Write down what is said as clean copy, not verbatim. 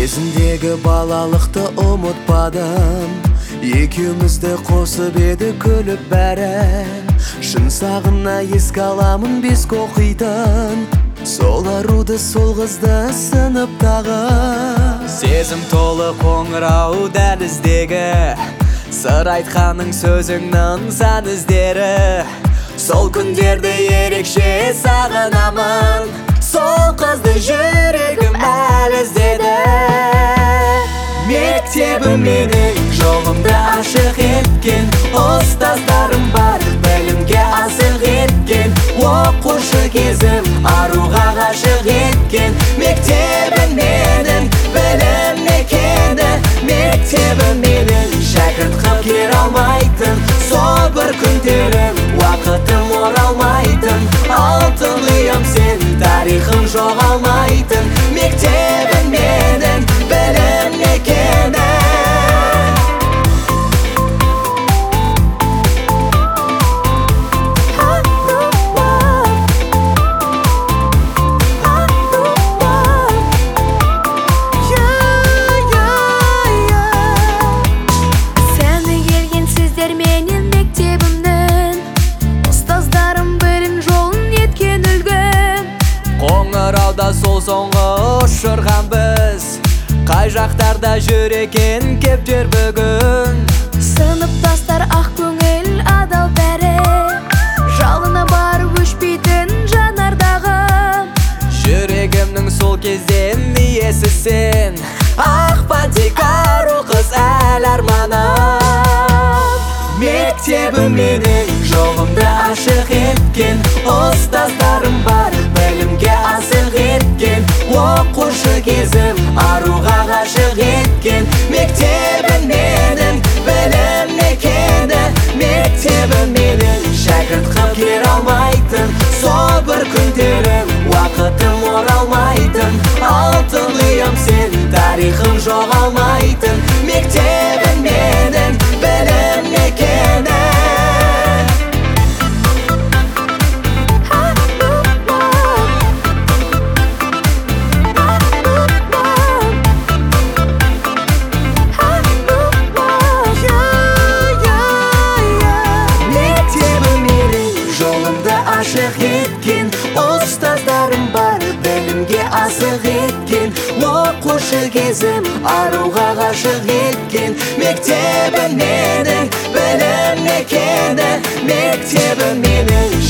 Кезіндегі балалықты ұмытпадым, екеумізді қосып еді күліп бәрі. Шын сағына еске аламын бес оқитын, сол аруды сол қызды сыныптағы. Сезім толы қоңырау дәліздегі, сыр айтқаның сөзіңнің сан іздері. Сол күндерді ерекше сағынамын, сол қызды жүрегім әлі іздеді. Мектебім менің жолымды ашық еткен, ұстаздарым бар білімге асық еткен. Оқушы кезім аруға ғашық еткен, мектебім менің білім мекені. Мектебім менің шәкірт қып кер алмайтын, сол бір күндерім уақытым оралмайтын. Алтын ұям сен, тарихым жоғалмайтын. Мектебім менің білім мекені. Сәні келген сөздер менен мектебімнің, ұстаздарым білім жолын еткен үлгім. Қоңырауда сол соңғы ұшырған біз, қай жақтарда жүр екен кептер бүгін. Сыныптастар ақ көңіл адал бәрі, жалына барып өшпейтін жанардағым. Жүрегімнің сол кезден иесі сен, ақ бантик ару қыз әл арманым. Мектебім менің жолымды ашық еткен, ұстаздарым бар білімге асық еткен. Оқушы кезім аруға ғашық еткен, мектебім менің білім мекені. Мектебім менің шәкірт қып кер алмайтын, сол бір күндерім уақытым оралмайтын. Алтын ұям сен, тарихым жоғалмайтын. Мектебім менің білім мекені. Ашық еткен, ұстаздарым бар білімге асық еткен. Оқушы кезім аруға ғашық еткен, мектебім менің білім мекені. Мектебім менің